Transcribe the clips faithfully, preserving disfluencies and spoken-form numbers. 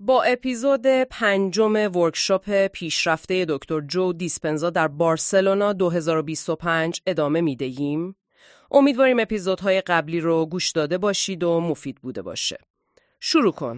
با اپیزود پنجم ورکشاپ پیشرفته دکتر جو دیسپنزا در بارسلونا دو هزار و بیست و پنج ادامه میدهیم. امیدواریم اپیزودهای قبلی رو گوش داده باشید و مفید بوده باشه. شروع کن.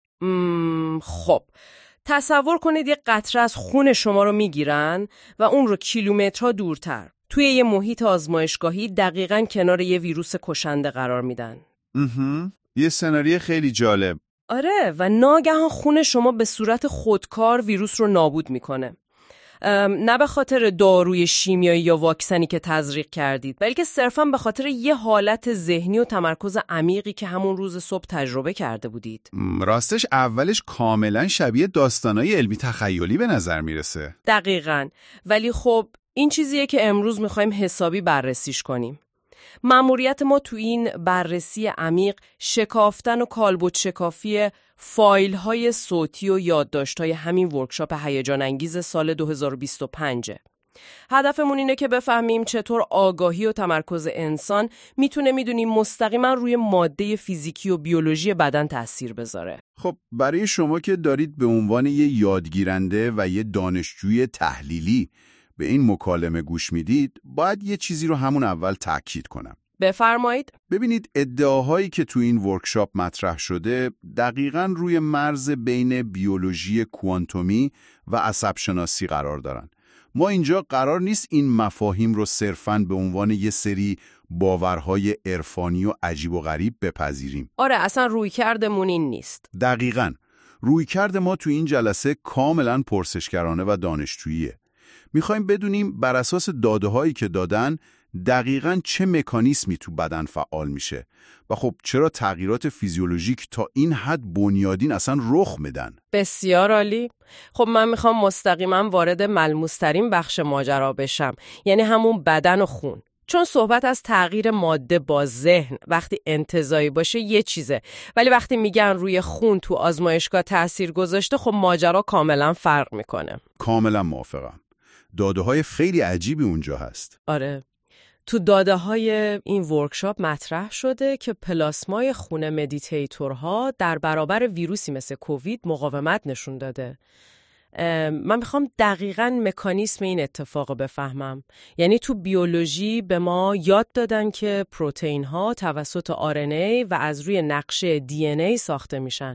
مم خب تصور کنید یه قطره از خون شما رو میگیرن و اون رو کیلومترها دورتر توی یه محیط آزمایشگاهی دقیقاً کنار یه ویروس کشنده قرار میدن. اها، یه سناریو خیلی جالب. آره، و ناگهان خون شما به صورت خودکار ویروس رو نابود میکنه. نه به خاطر داروی شیمیایی یا واکسنی که تزریق کردید، بلکه صرفاً به خاطر یه حالت ذهنی و تمرکز عمیقی که همون روز صبح تجربه کرده بودید. راستش اولش کاملا شبیه داستانای علمی تخیلی به نظر میرسه. دقیقاً، ولی خب این چیزیه که امروز میخوایم حسابی بررسیش کنیم. مأموریت ما تو این بررسی عمیق شکافتن و کالبد شکافی فایل‌های صوتی و یادداشت‌های همین ورکشاپ هیجان انگیز سال دو هزار و بیست و پنج. هدفمون اینه که بفهمیم چطور آگاهی و تمرکز انسان میتونه میدونیم مستقیما روی ماده فیزیکی و بیولوژی بدن تأثیر بذاره. خب برای شما که دارید به عنوان یه یادگیرنده و یه دانشجوی تحلیلی به این مکالمه گوش میدید، باید یه چیزی رو همون اول تأکید کنم. بفرمایید. ببینید ادعاهایی که تو این ورکشاپ مطرح شده دقیقاً روی مرز بین بیولوژی کوانتومی و عصب شناسی قرار دارن. ما اینجا قرار نیست این مفاهیم رو صرفاً به عنوان یه سری باورهای عرفانی و عجیب و غریب بپذیریم. آره، اصلا رویکردمون این نیست. دقیقاً. رویکرد ما تو این جلسه کاملاً پرسشگرانه و دانشجوییه. میخوایم بدونیم بر اساس داده‌هایی که دادن دقیقاً چه مکانیزمی تو بدن فعال میشه و خب چرا تغییرات فیزیولوژیک تا این حد بنیادین اصلا رخ میدن. بسیار عالی. خب من میخوام مستقیما وارد ملموس‌ترین بخش ماجرا بشم، یعنی همون بدن و خون. چون صحبت از تغییر ماده با ذهن وقتی انتزاعی باشه یه چیزه، ولی وقتی میگن روی خون تو آزمایشگاه تأثیر گذاشته، خب ماجرا کاملا فرق میکنه. کاملا موافقم. داده‌های خیلی عجیبی اونجا هست. آره. تو داده‌های این ورکشاپ مطرح شده که پلاسمای خون مدیتیتورها در برابر ویروسی مثل کووید مقاومت نشون داده. من میخوام دقیقاً مکانیسم این اتفاق بفهمم. یعنی تو بیولوژی به ما یاد دادن که پروتئین ها توسط آر ان ای و از روی نقشه دی ان ای ساخته میشن.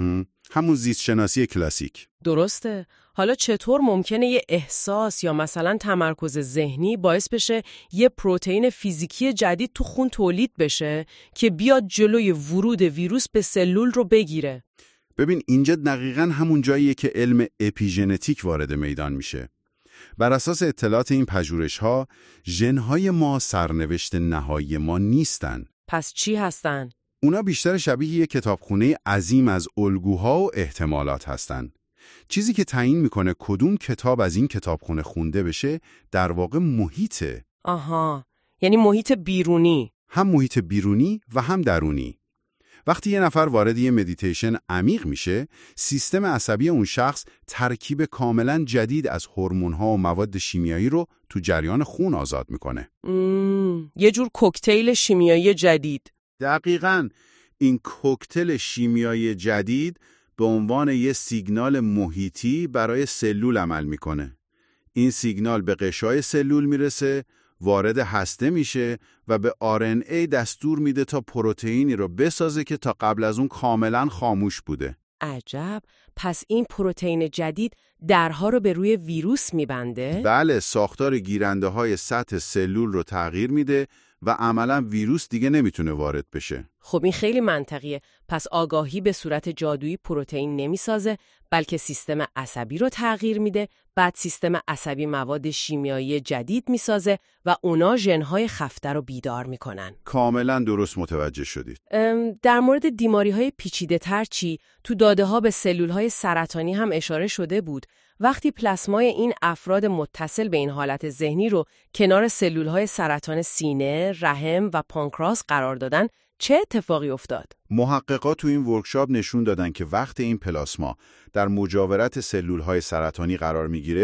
همون زیست شناسی کلاسیک. درسته. حالا چطور ممکنه یه احساس یا مثلا تمرکز ذهنی باعث بشه یه پروتئین فیزیکی جدید تو خون تولید بشه که بیاد جلوی ورود ویروس به سلول رو بگیره؟ ببین اینجا دقیقاً همون جاییه که علم اپیژنتیک وارد میدان میشه. بر اساس اطلاعات این پژوهش‌ها، ژن‌های ما سرنوشت نهایی ما نیستن. پس چی هستن؟ اونا بیشتر شبیه یک کتابخونه عظیم از الگوها و احتمالات هستن. چیزی که تعیین میکنه کدوم کتاب از این کتابخونه خونده بشه در واقع محیطه. آها، یعنی محیط بیرونی. هم محیط بیرونی و هم درونی. وقتی یه نفر وارد یه مدیتیشن عمیق میشه، سیستم عصبی اون شخص ترکیب کاملا جدید از هورمون‌ها و مواد شیمیایی رو تو جریان خون آزاد میکنه. مم، یه جور کوکتیل شیمیایی جدید. دقیقاً. این کوکتل شیمیایی جدید به عنوان یه سیگنال محیطی برای سلول عمل میکنه. این سیگنال به غشای سلول میرسه، وارد هسته میشه و به آر ان ای دستور میده تا پروتئینی رو بسازه که تا قبل از اون کاملا خاموش بوده. عجب. پس این پروتئین جدید درها رو به روی ویروس میبنده؟ بله، ساختار گیرنده های سطح سلول رو تغییر میده و عملا ویروس دیگه نمیتونه وارد بشه. خب این خیلی منطقیه. پس آگاهی به صورت جادویی پروتئین نمیسازه، بلکه سیستم عصبی رو تغییر میده، بعد سیستم عصبی مواد شیمیایی جدید میسازه و اونا ژن‌های خفته رو بیدار میکنن. کاملا درست متوجه شدید. در مورد بیماری‌های پیچیده‌تر چی؟ تو داده‌ها به سلول‌های سرطانی هم اشاره شده بود. وقتی پلاسمای این افراد متصل به این حالت ذهنی رو کنار سلول‌های سرطان سینه، رحم و پانکراس قرار دادن، چه اتفاقی افتاد؟ محققات تو این ورکشاپ نشون دادن که وقتی این پلاسما در مجاورت سلول‌های سرطانی قرار میگیره،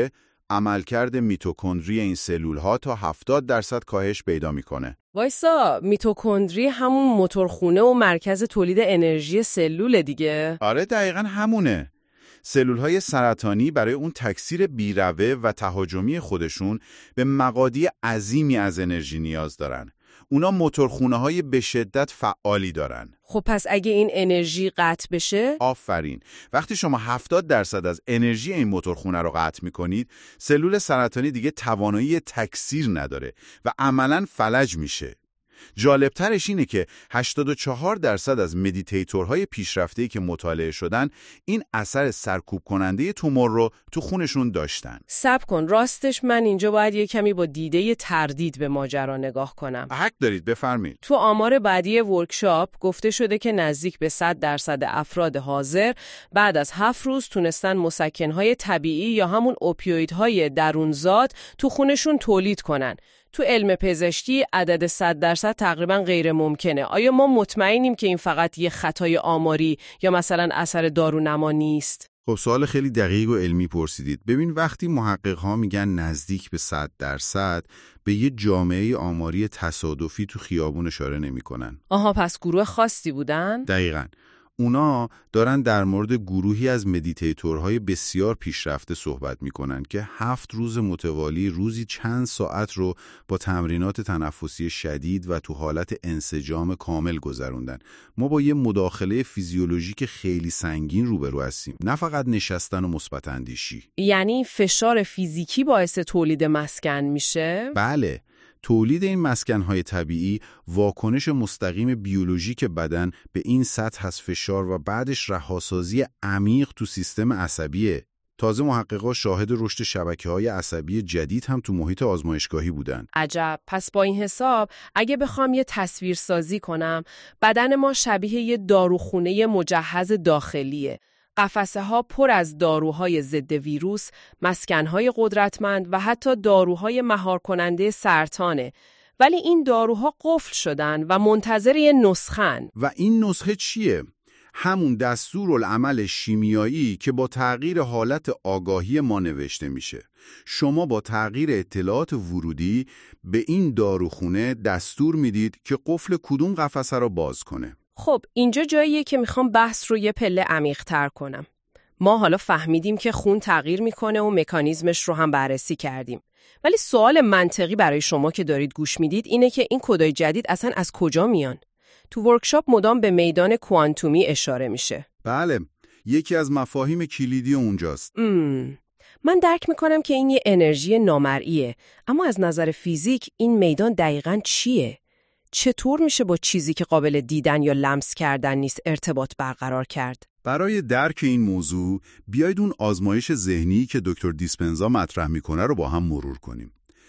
عملکرد میتوکندری این سلول‌ها تا هفتاد درصد کاهش پیدا میکنه. وایسا، میتوکندری همون موتورخونه و مرکز تولید انرژی سلول دیگه؟ آره دقیقاً همونه. سلول‌های سرطانی برای اون تکثیر بی‌روه و تهاجمی خودشون به مقادیر عظیمی از انرژی نیاز دارن. اونا موتورخونه‌های به شدت فعالی دارن. خب پس اگه این انرژی قطع بشه؟ آفرین. وقتی شما هفتاد درصد از انرژی این موتورخونه رو قطع می‌کنید، سلول سرطانی دیگه توانایی تکثیر نداره و عملاً فلج میشه. جالبترش اینه که هشتاد و چهار درصد از مدیتیتورهای پیشرفته‌ای که مطالعه شدن این اثر سرکوب کننده تومور رو تو خونشون داشتن. صبر کن، راستش من اینجا باید یه کمی با دیده تردید به ماجرا نگاه کنم. حق دارید، بفرمایید. تو آمار بعدی ورکشاپ گفته شده که نزدیک به صد درصد افراد حاضر بعد از هفت روز تونستن مسکنهای طبیعی یا همون اوپیویدهای درونزاد تو خونشون تولید کنن. تو علم پزشکی عدد صد درصد تقریبا غیر ممکنه. آیا ما مطمئنیم که این فقط یه خطای آماری یا مثلا اثر دارونما نیست؟ خب سوال خیلی دقیق و علمی پرسیدید. ببین وقتی محقق‌ها میگن نزدیک به صد درصد به یه جامعه آماری تصادفی تو خیابون اشاره نمی‌کنن. آها، پس گروه خاصی بودن؟ دقیقاً. اونا دارن در مورد گروهی از مدیتیتورهای بسیار پیشرفته صحبت میکنن که هفت روز متوالی روزی چند ساعت رو با تمرینات تنفسی شدید و تو حالت انسجام کامل گذروندن. ما با یه مداخله فیزیولوژیک خیلی سنگین روبرو هستیم، نه فقط نشستن و مثبت اندیشی. یعنی فشار فیزیکی باعث تولید مسکن میشه؟ بله. تولید این مسکن‌های طبیعی واکنش مستقیم بیولوژیک بدن به این سطح از فشار و بعدش رهاسازی عمیق تو سیستم عصبیه. تازه محققا شاهد رشد شبکه‌های عصبی جدید هم تو محیط آزمایشگاهی بودن. عجب. پس با این حساب اگه بخوام یه تصویر سازی کنم، بدن ما شبیه یه داروخونه مجهز داخلیه. قفسه ها پر از داروهای ضد ویروس، مسکنهای قدرتمند و حتی داروهای مهار کننده سرطانه. ولی این داروها قفل شدن و منتظر یه نسخه‌ن. و این نسخه چیه؟ همون دستورالعمل شیمیایی که با تغییر حالت آگاهی ما نوشته میشه. شما با تغییر اطلاعات ورودی به این داروخونه دستور میدید که قفل کدوم قفسه رو باز کنه. خب اینجا جاییه که میخوام بحث رو یه پله عمیق‌تر کنم. ما حالا فهمیدیم که خون تغییر میکنه و مکانیزمش رو هم بررسی کردیم. ولی سوال منطقی برای شما که دارید گوش میدید اینه که این کدای جدید اصلا از کجا میان؟ تو ورکشاپ مدام به میدان کوانتومی اشاره میشه. بله، یکی از مفاهیم کلیدی اونجاست. ام. من درک میکنم که این یه انرژی نامرئیه، اما از نظر فیزیک این میدان دقیقاً چیه؟ چطور میشه با چیزی که قابل دیدن یا لمس کردن نیست ارتباط برقرار کرد؟ برای درک این موضوع بیایید اون آزمایش ذهنی که دکتر دیسپنزا مطرح میکنه رو با هم مرور کنیم.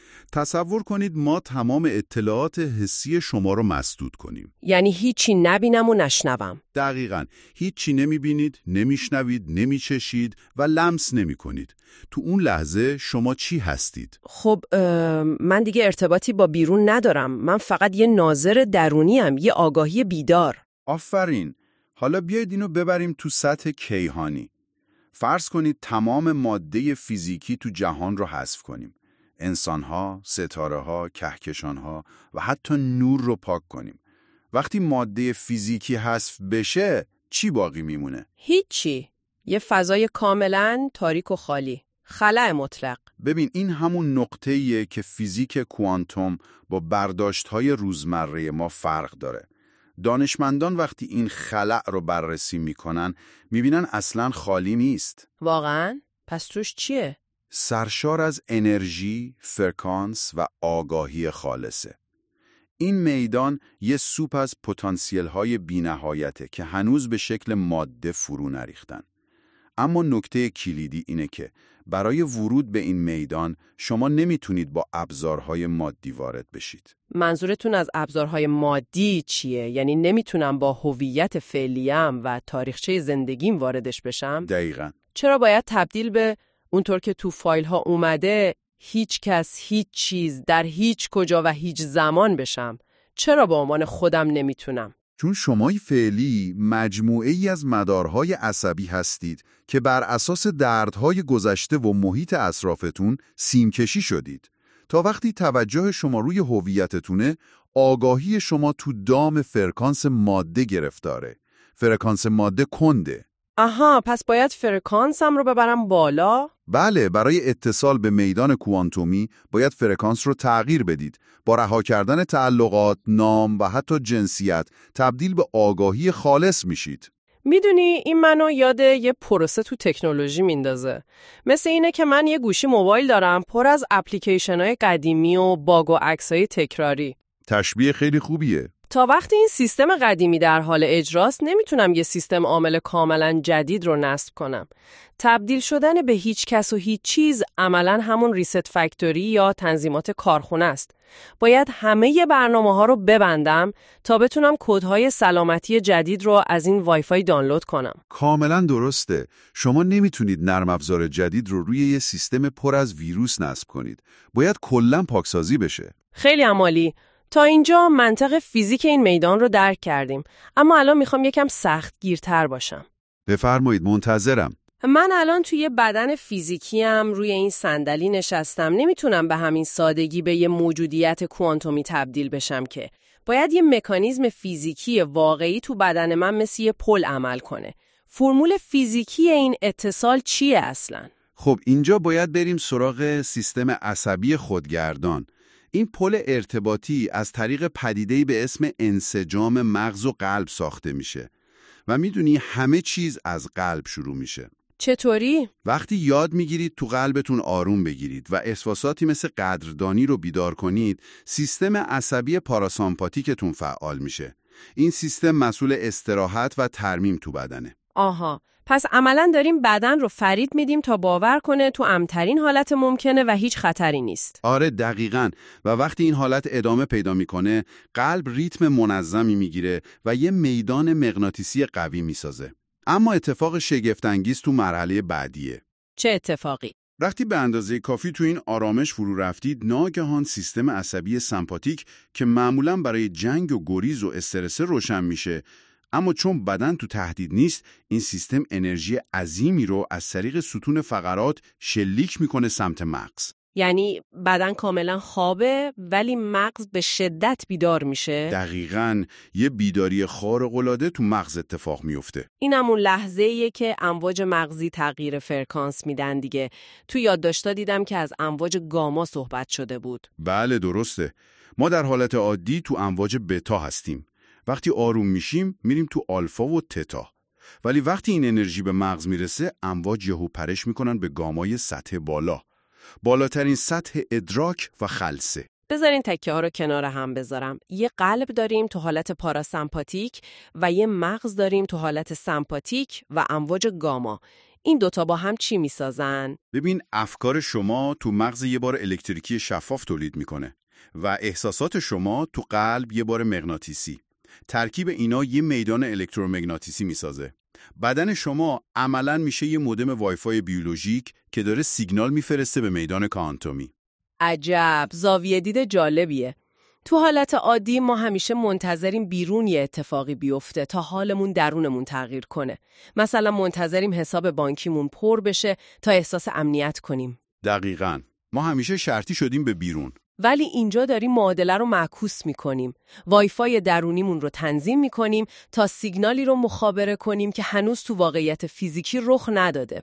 تصور کنید ما تمام اطلاعات حسی شما رو مسدود کنیم. یعنی هیچی نبینم و نشنوم. دقیقاً. هیچی نمیبینید، نمیشنوید، نمیچشید و لمس نمیکنید. تو اون لحظه شما چی هستید؟ خب من دیگه ارتباطی با بیرون ندارم. من فقط یه ناظر درونیم، یه آگاهی بیدار. آفرین. حالا بیایید اینو ببریم تو سطح کیهانی. فرض کنید تمام ماده فیزیکی تو جهان رو حذف کنیم. انسان‌ها، ستاره‌ها، کهکشان‌ها و حتی نور رو پاک کنیم. وقتی ماده فیزیکی حذف بشه، چی باقی میمونه؟ هیچی. یه فضای کاملاً تاریک و خالی. خلأ مطلق. ببین این همون نقطه‌ایه که فیزیک کوانتوم با برداشت‌های روزمره ما فرق داره. دانشمندان وقتی این خلأ رو بررسی میکنن میبینن اصلاً خالی نیست. واقعاً؟ پس توش چیه؟ سرشار از انرژی، فرکانس و آگاهی خالصه. این میدان یه سوپ از پتانسیل‌های بی‌نهایته که هنوز به شکل ماده فرو نریختن. اما نکته کلیدی اینه که برای ورود به این میدان شما نمیتونید با ابزارهای مادی وارد بشید. منظورتون از ابزارهای مادی چیه؟ یعنی نمیتونم با هویت فعلیم و تاریخچه زندگیم واردش بشم؟ دقیقاً. چرا باید تبدیل به اونطور که تو فایل ها اومده هیچ کس، هیچ چیز، در هیچ کجا و هیچ زمان بشم؟ چرا با عنوان خودم نمیتونم؟ چون شمای فعلی مجموعه‌ای از مدارهای عصبی هستید که بر اساس دردهای گذشته و محیط اطرافتون سیمکشی شدید. تا وقتی توجه شما روی هویتتونه، آگاهی شما تو دام فرکانس ماده گرفتاره. فرکانس ماده کنده. آها، پس باید فرکانسم رو ببرم بالا؟ بله، برای اتصال به میدان کوانتومی باید فرکانس رو تغییر بدید. با رها کردن تعلقات، نام و حتی جنسیت تبدیل به آگاهی خالص میشید. میدونی این منو یاد یه پروسه تو تکنولوژی میندازه. مثل اینه که من یه گوشی موبایل دارم پر از اپلیکیشن‌های قدیمی و باگ و عکسای تکراری. تشبیه خیلی خوبیه. تا وقتی این سیستم قدیمی در حال اجراست نمیتونم یه سیستم عامل کاملا جدید رو نصب کنم. تبدیل شدن به هیچ کس و هیچ چیز عملاً همون ریست فکتوری یا تنظیمات کارخونه است. باید همه برنامه‌ها رو ببندم تا بتونم کدهای سلامتی جدید رو از این وایفای دانلود کنم. کاملا درسته. شما نمیتونید نرم افزار جدید رو روی یه سیستم پر از ویروس نصب کنید. باید کلاً پاکسازی بشه. خیلی عمالی. تا اینجا منطق فیزیک این میدان رو درک کردیم، اما الان میخوام یکم سخت گیرتر باشم. بفرمایید، منتظرم. من الان توی بدن فیزیکیم روی این صندلی نشستم، نمیتونم به همین سادگی به یه موجودیت کوانتومی تبدیل بشم که باید یه مکانیزم فیزیکی واقعی تو بدن من مثل یه پل عمل کنه. فرمول فیزیکی این اتصال چیه اصلاً؟ خب اینجا باید بریم سراغ سیستم عصبی خودگردان. این پل ارتباطی از طریق پدیده‌ای به اسم انسجام مغز و قلب ساخته میشه و میدونی همه چیز از قلب شروع میشه. چطوری؟ وقتی یاد میگیرید تو قلبتون آروم بگیرید و احساساتی مثل قدردانی رو بیدار کنید، سیستم عصبی پاراسامپاتیکتون فعال میشه. این سیستم مسئول استراحت و ترمیم تو بدنه. آها، پس عملاً داریم بدن رو فرید میدیم تا باور کنه تو امن‌ترین حالت ممکنه و هیچ خطری نیست. آره دقیقاً. و وقتی این حالت ادامه پیدا میکنه، قلب ریتم منظمی میگیره و یه میدان مغناطیسی قوی میسازه. اما اتفاق شگفت‌انگیز تو مرحله بعدیه. چه اتفاقی؟ وقتی به اندازه کافی تو این آرامش فرو رفتید، ناگهان سیستم عصبی سمپاتیک که معمولاً برای جنگ و گریز و استرس روشن میشه، اما چون بدن تو تهدید نیست، این سیستم انرژی عظیمی رو از طریق ستون فقرات شلیک میکنه سمت مغز. یعنی بدن کاملا خوابه ولی مغز به شدت بیدار میشه؟ دقیقاً. یه بیداری خارق‌العاده تو مغز اتفاق میفته. این همون لحظه‌ایه که امواج مغزی تغییر فرکانس میدن دیگه. تو یادداشت‌ها دیدم که از امواج گاما صحبت شده بود. بله درسته. ما در حالت عادی تو امواج بتا هستیم. وقتی آروم میشیم میریم تو آلفا و تتا. ولی وقتی این انرژی به مغز میرسه، امواج یهو پرش میکنن به گامای سطح بالا. بالاترین سطح ادراک و خلسه. بذارین تکه ها رو کنار هم بذارم. یه قلب داریم تو حالت پاراسمپاتیک و یه مغز داریم تو حالت سمپاتیک و امواج گاما. این دوتا با هم چی میسازن؟ ببین، افکار شما تو مغز یه بار الکتریکی شفاف تولید میکنه و احساسات شما تو قلب یه بار مغناطیسی. ترکیب اینا یه میدان الکترومغناطیسی میسازه. بدن شما عملاً میشه یه مودم وایفای بیولوژیک که داره سیگنال میفرسته به میدان کوانتومی. عجب، زاویه دید جالبیه. تو حالت عادی ما همیشه منتظریم بیرون یه اتفاقی بیفته تا حالمون درونمون تغییر کنه. مثلا منتظریم حساب بانکیمون پر بشه تا احساس امنیت کنیم. دقیقاً. ما همیشه شرطی شدیم به بیرون. ولی اینجا داریم معادله رو معکوس میکنیم. وایفای درونیمون رو تنظیم میکنیم تا سیگنالی رو مخابره کنیم که هنوز تو واقعیت فیزیکی رخ نداده.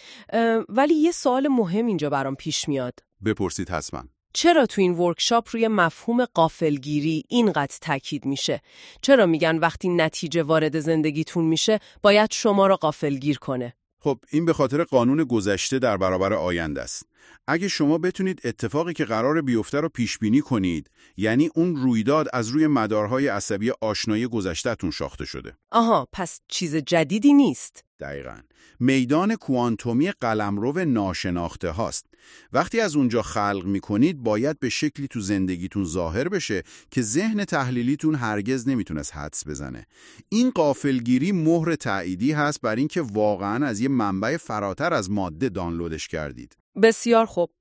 ولی یه سوال مهم اینجا برام پیش میاد. بپرسید حتما. چرا تو این ورکشاپ روی مفهوم غافلگیری اینقدر تاکید میشه؟ چرا میگن وقتی نتیجه وارد زندگیتون میشه باید شما رو غافلگیر کنه؟ خب این به خاطر قانون گذشته در برابر آینده است. اگه شما بتونید اتفاقی که قرار بیفته رو پیش بینی کنید، یعنی اون رویداد از روی مدارهای عصبی آشنایی گذشته‌تون ساخته شده. آها، پس چیز جدیدی نیست. دقیقاً. میدان کوانتومی قلمرو ناشناخته هاست. وقتی از اونجا خلق میکنید باید به شکلی تو زندگیتون ظاهر بشه که ذهن تحلیلیتون هرگز نمیتونست حدس بزنه. این غافلگیری مهر تأییدی هست بر اینکه واقعاً از یه منبع فراتر از ماده دانلودش کردید. بسیار خوب.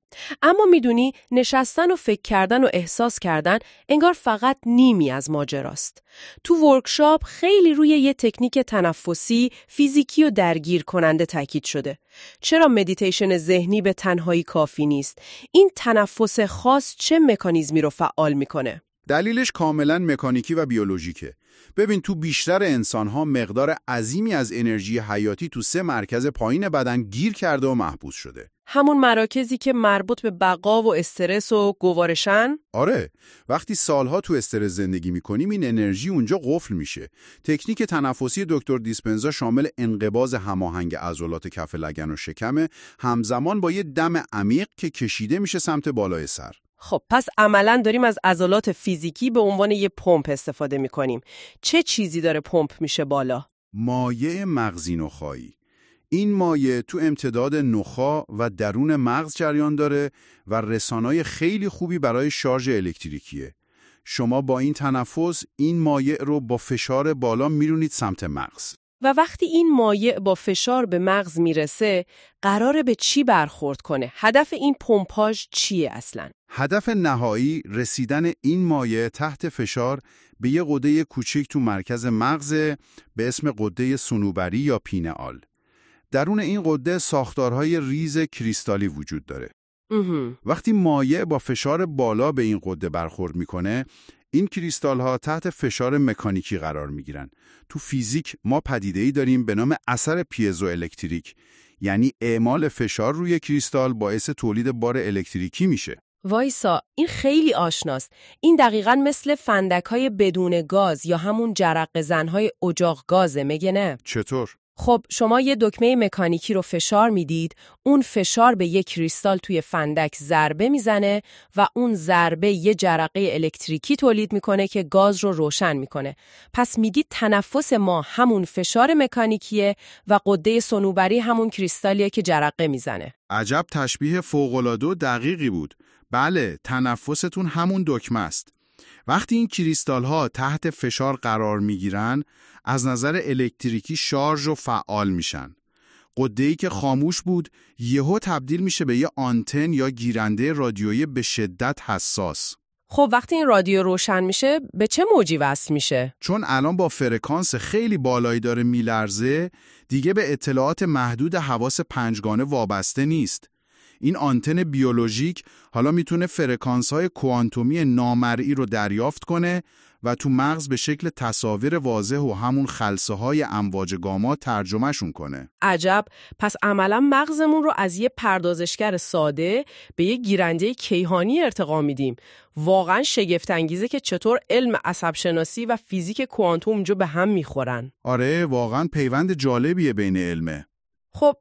اما میدونی نشستن و فکر کردن و احساس کردن انگار فقط نیمی از ماجراست. تو ورکشاپ خیلی روی یه تکنیک تنفسی، فیزیکی و درگیر کننده تاکید شده. چرا مدیتیشن ذهنی به تنهایی کافی نیست؟ این تنفس خاص چه مکانیزمی رو فعال میکنه؟ دلیلش کاملا مکانیکی و بیولوژیکه. ببین تو بیشتر انسان‌ها مقدار عظیمی از انرژی حیاتی تو سه مرکز پایین بدن گیر کرده و محبوس شده. همون مراکزی که مربوط به بقا و استرس و گوارشن؟ آره، وقتی سالها تو استرس زندگی می‌کنیم این انرژی اونجا قفل میشه. تکنیک تنفسی دکتر دیسپنزا شامل انقباض هماهنگ عضلات کف لگن و شکم همزمان با یه دم عمیق که کشیده میشه سمت بالای سر. خب پس عملاً داریم از عضلات فیزیکی به عنوان یه پمپ استفاده می‌کنیم. چه چیزی داره پمپ میشه بالا؟ مایع مغزی نخایی. این مایع تو امتداد نخاع و درون مغز جریان داره و رسانای خیلی خوبی برای شارژ الکتریکیه. شما با این تنفس این مایع رو با فشار بالا میرونید سمت مغز. و وقتی این مایع با فشار به مغز میرسه، قراره به چی برخورد کنه؟ هدف این پمپاژ چیه اصلاً؟ هدف نهایی رسیدن این مایع تحت فشار به یه غده کوچیک تو مرکز مغز به اسم غده صنوبری یا پینئال. درون این غده ساختارهای ریز کریستالی وجود داره. امه. وقتی مایع با فشار بالا به این غده برخورد میکنه، این کریستال ها تحت فشار مکانیکی قرار میگیرن. تو فیزیک ما پدیده‌ای داریم به نام اثر پیزو الکتریک، یعنی اعمال فشار روی کریستال باعث تولید بار الکتریکی میشه. وایسا، این خیلی آشناست. این دقیقاً مثل فندک‌های بدون گاز یا همون جرقه زن‌های اجاق گازه، مگه نه؟ چطور؟ خب شما یه دکمه مکانیکی رو فشار میدید، اون فشار به یک کریستال توی فندک ضربه میزنه و اون ضربه یه جرقه الکتریکی تولید میکنه که گاز رو روشن میکنه. پس میدید تنفس ما همون فشار مکانیکیه و غده صنوبری همون کریستالیه که جرقه میزنه. عجب تشبیه فوق‌العاده و دقیقی بود. بله، تنفستون همون دکمه است. وقتی این کریستال ها تحت فشار قرار می گیرن، از نظر الکتریکی شارژ و فعال میشن. غده‌ای که خاموش بود، یهو تبدیل میشه به یه آنتن یا گیرنده رادیویی به شدت حساس. خب وقتی این رادیو روشن میشه، به چه موجی وصل میشه؟ چون الان با فرکانس خیلی بالایی داره میلرزه، دیگه به اطلاعات محدود حواس پنجگانه وابسته نیست. این آنتن بیولوژیک حالا میتونه فرکانس‌های کوانتومی نامرئی رو دریافت کنه و تو مغز به شکل تصاویر واضح و همون خلسه‌های امواج گاما ترجمهشون کنه. عجب، پس عملا مغزمون رو از یه پردازشگر ساده به یه گیرنده کیهانی ارتقا میدیم. واقعا شگفت انگیزه که چطور علم عصب شناسی و فیزیک کوانتوم اونجا به هم میخورن. آره، واقعا پیوند جالبیه بین علمه. خب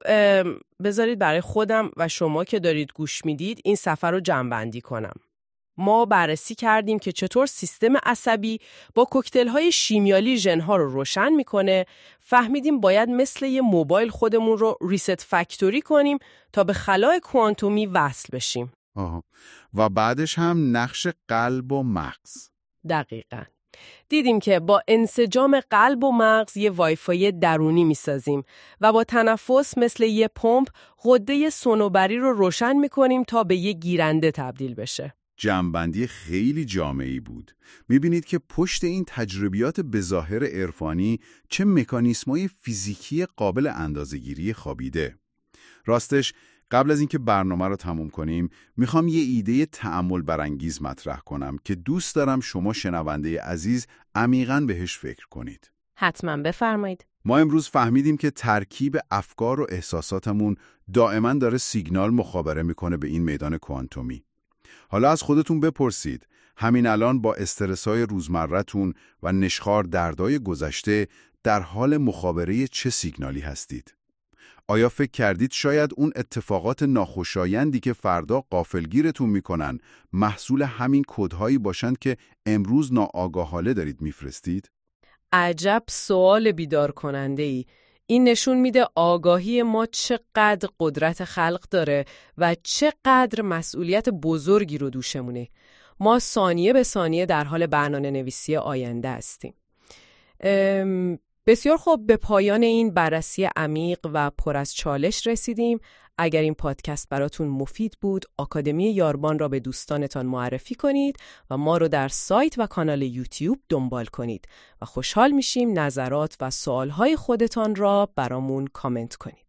بذارید برای خودم و شما که دارید گوش میدید این سفر رو جمع‌بندی کنم. ما بررسی کردیم که چطور سیستم عصبی با کوکتل‌های شیمیایی ژن‌ها رو روشن میکنه. فهمیدیم باید مثل یه موبایل خودمون رو ریست فکتوری کنیم تا به خلاء کوانتومی وصل بشیم. آها. و بعدش هم نقش قلب و مغز. دقیقاً. دیدیم که با انسجام قلب و مغز یه وایفای درونی میسازیم و با تنفس مثل یه پمپ غده صنوبری رو روشن میکنیم تا به یه گیرنده تبدیل بشه. جمع‌بندی خیلی جامعی بود. میبینید که پشت این تجربیات بظاهر عرفانی چه مکانیسم‌های فیزیکی قابل اندازه‌گیری خوابیده. راستش قبل از اینکه برنامه رو تموم کنیم، میخوام یه ایده تأمل برانگیز مطرح کنم که دوست دارم شما شنونده عزیز عمیقاً بهش فکر کنید. حتما بفرمایید. ما امروز فهمیدیم که ترکیب افکار و احساساتمون دائما داره سیگنال مخابره میکنه به این میدان کوانتومی. حالا از خودتون بپرسید، همین الان با استرس‌های روزمره‌تون و نشخوار دردای گذشته در حال مخابره چه سیگنالی هستید؟ آیا فکر کردید شاید اون اتفاقات ناخوشایندی که فردا غافلگیرتون میکنن محصول همین کدهایی باشند که امروز ناآگاهانه دارید میفرستید؟ عجب سوال بیدار کننده ای. این نشون میده آگاهی ما چقدر قدرت خلق داره و چقدر مسئولیت بزرگی رو دوشمونه. ما ثانیه به ثانیه در حال برنامه نویسی آینده هستیم. بسیار خوب، به پایان این بررسی عمیق و پر از چالش رسیدیم. اگر این پادکست براتون مفید بود، آکادمی یاربان را به دوستانتان معرفی کنید و ما رو در سایت و کانال یوتیوب دنبال کنید و خوشحال میشیم نظرات و سوالهای خودتان را برامون کامنت کنید.